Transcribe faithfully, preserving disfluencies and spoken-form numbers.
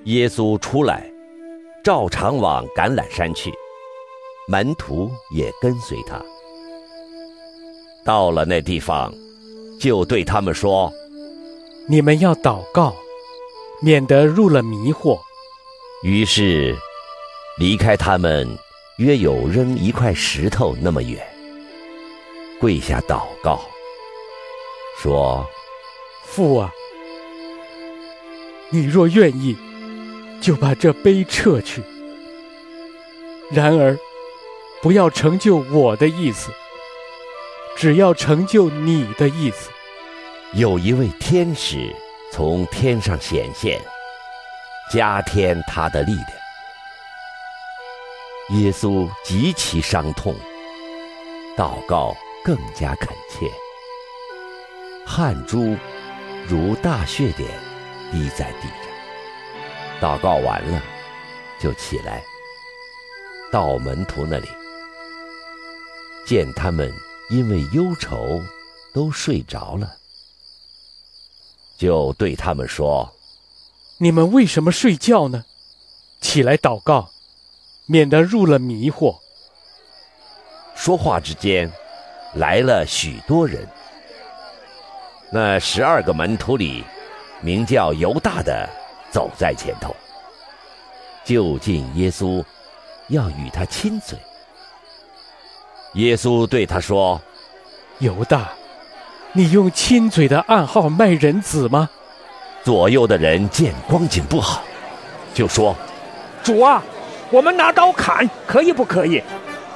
耶稣出来，照常往橄榄山去，门徒也跟随他。到了那地方，就对他们说： 你们要祷告，免得入了迷惑。 于是离开他们约有扔一块石头那么远，跪下祷告，说： 父啊，你若愿意，就把这杯撤去。然而不要成就我的意思，只要成就你的意思。 有一位天使从天上显现，加添他的力量。耶稣极其伤痛，祷告更加恳切，汗珠如大血点滴在地上。祷告完了，就起来，到门徒那里，见他们因为忧愁都睡着了，就对他们说： 你们为什么睡觉呢？起来祷告，免得入了迷惑。 说话之间，来了许多人。那十二个门徒里，名叫犹大的走在前头，就近耶稣，要与他亲嘴。耶稣对他说： 犹大，你用亲嘴的暗号卖人子吗？ 左右的人见光景不好，就说： 主啊，我们拿刀砍，可以不可以？